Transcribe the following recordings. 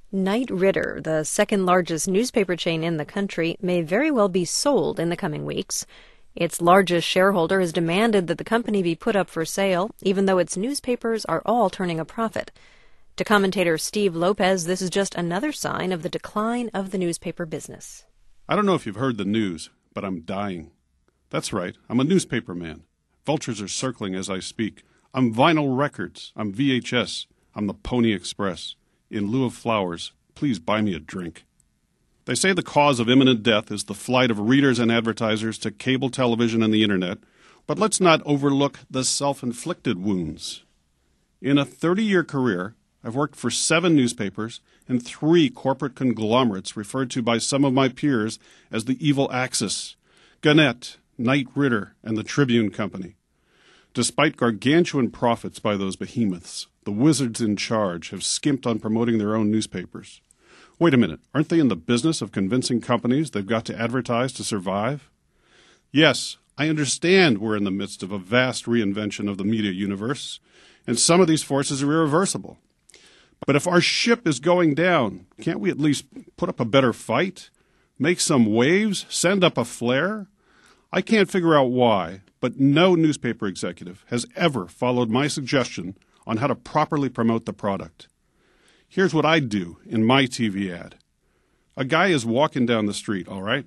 Knight Ridder, the second largest newspaper chain in the country, may very well be sold in the coming weeks. Its largest shareholder has demanded that the company be put up for sale, even though its newspapers are all turning a profit. To commentator Steve Lopez, this is just another sign of the decline of the newspaper business. I don't know if you've heard the news, but I'm dying. That's right, I'm a newspaper man. Vultures are circling as I speak. I'm Vinyl Records. I'm VHS. I'm the Pony Express. In lieu of flowers, please buy me a drink. They say the cause of imminent death is the flight of readers and advertisers to cable television and the internet, but let's not overlook the self-inflicted wounds. In a 30-year career, I've worked for 7 newspapers and 3 corporate conglomerates referred to by some of my peers as the evil axis: Gannett, Knight Ridder, and the Tribune Company. Despite gargantuan profits by those behemoths, the wizards in charge have skimped on promoting their own newspapers. Wait a minute, aren't they in the business of convincing companies they've got to advertise to survive? Yes, I understand we're in the midst of a vast reinvention of the media universe, and some of these forces are irreversible. But if our ship is going down, can't we at least put up a better fight? Make some waves? Send up a flare? I can't figure out why, but no newspaper executive has ever followed my suggestion on how to properly promote the product. Here's what I'd do in my TV ad. A guy is walking down the street, all right?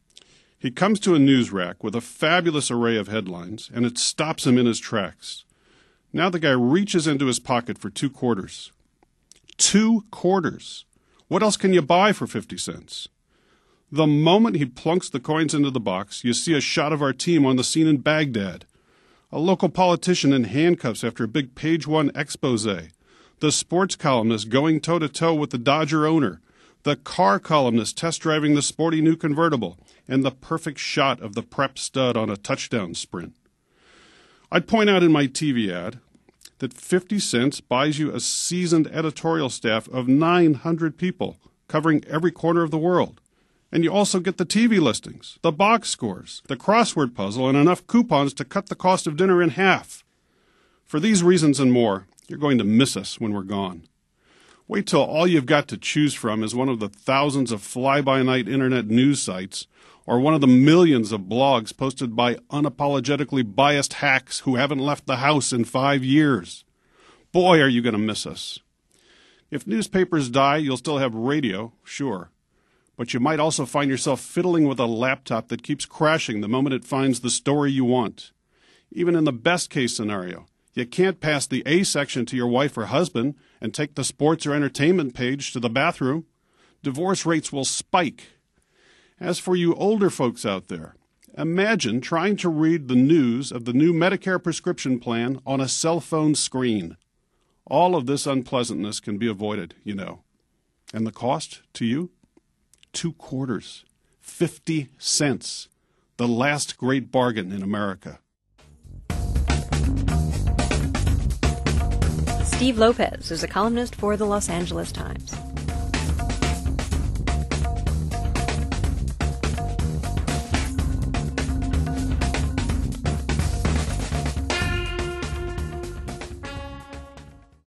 He comes to a news rack with a fabulous array of headlines, and it stops him in his tracks. Now the guy reaches into his pocket for 2 quarters. 2 quarters! What else can you buy for 50 cents? The moment he plunks the coins into the box, you see a shot of our team on the scene in Baghdad. A local politician in handcuffs after a big Page One expose. The sports columnist going toe-to-toe with the Dodger owner. The car columnist test-driving the sporty new convertible. And the perfect shot of the prep stud on a touchdown sprint. I'd point out in my TV ad that 50 cents buys you a seasoned editorial staff of 900 people covering every corner of the world. And you also get the TV listings, the box scores, the crossword puzzle, and enough coupons to cut the cost of dinner in half. For these reasons and more, you're going to miss us when we're gone. Wait till all you've got to choose from is one of the thousands of fly-by-night internet news sites or one of the millions of blogs posted by unapologetically biased hacks who haven't left the house in 5 years. Boy, are you going to miss us. If newspapers die, you'll still have radio, sure. But you might also find yourself fiddling with a laptop that keeps crashing the moment it finds the story you want. Even in the best-case scenario, you can't pass the A section to your wife or husband and take the sports or entertainment page to the bathroom. Divorce rates will spike. As for you older folks out there, imagine trying to read the news of the new Medicare prescription plan on a cell phone screen. All of this unpleasantness can be avoided, you know. And the cost to you? 2 quarters, 50 cents, the last great bargain in America. Steve Lopez is a columnist for the Los Angeles Times.